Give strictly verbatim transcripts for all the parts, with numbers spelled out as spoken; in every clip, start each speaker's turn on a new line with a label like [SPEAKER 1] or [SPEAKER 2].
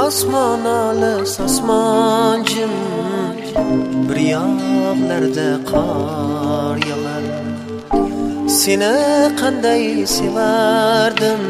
[SPEAKER 1] Osmon olis osmon jim, bir yoqlarda qor yog'ar. Seni qanday sevardim,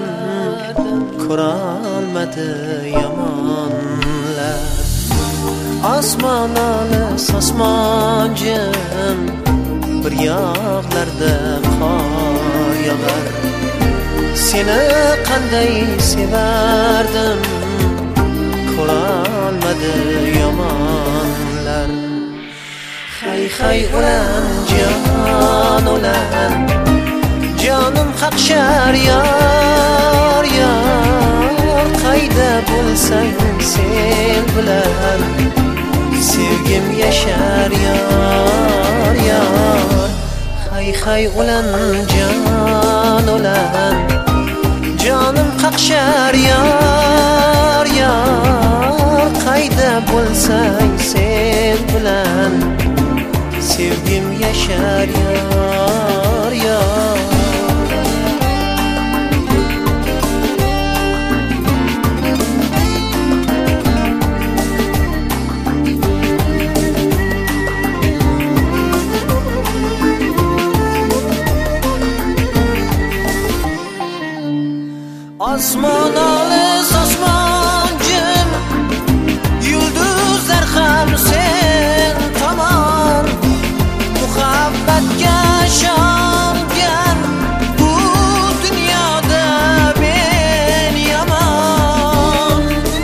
[SPEAKER 1] ko'rolmadi yomonlar. Osmon olis osmon jim, bir yoqlarda qor yog'ar. Seni qanday sevardim, ko'rolmadi yomonlar. Hay hay o'lan jon o'lan, jonim qaqshar yor yor. Qayda bo'lsang sen bilan sevgim yashar yor yor. Hay hay o'lan jon o'lan, jonim qaqshar yor yor. Qayda bo'lsang sen bilan sevgim yashar yor yor. Osmon olis osmon jim, yulduzlar ham sen tomon. Muhabbatga ishongan bu dunyoda men yomon.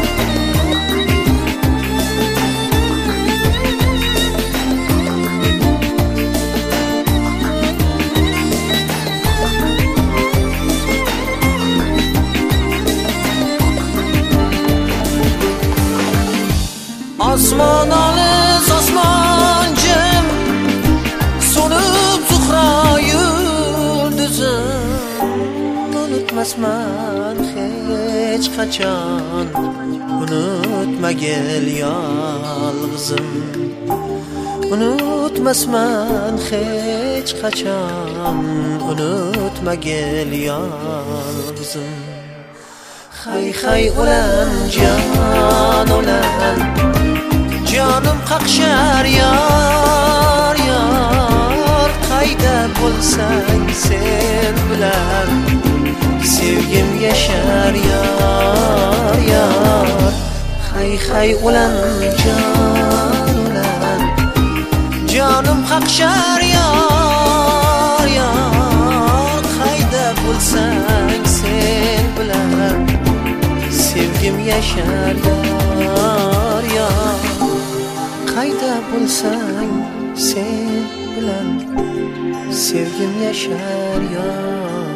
[SPEAKER 1] Osmon olis osmon jim, so'nib zuhro yulduzim. Unutmasman hech qachon, unutmagil yolg'izim. Unutmasman hech qachon, unutmagil yolg'izim. Hay hay o'lan jon o'lan, jonim qaqshar yor yor. Qayda bo'lsang sen bilan sevgim yashar yor yor. Hay hay o'lan jon o'lan, jonim qaqshar yor yor. Qayda bo'lsang sen bilan sevgim yashar yor yor. Qayda bo'lsang sen bilan sevgim yashar yor.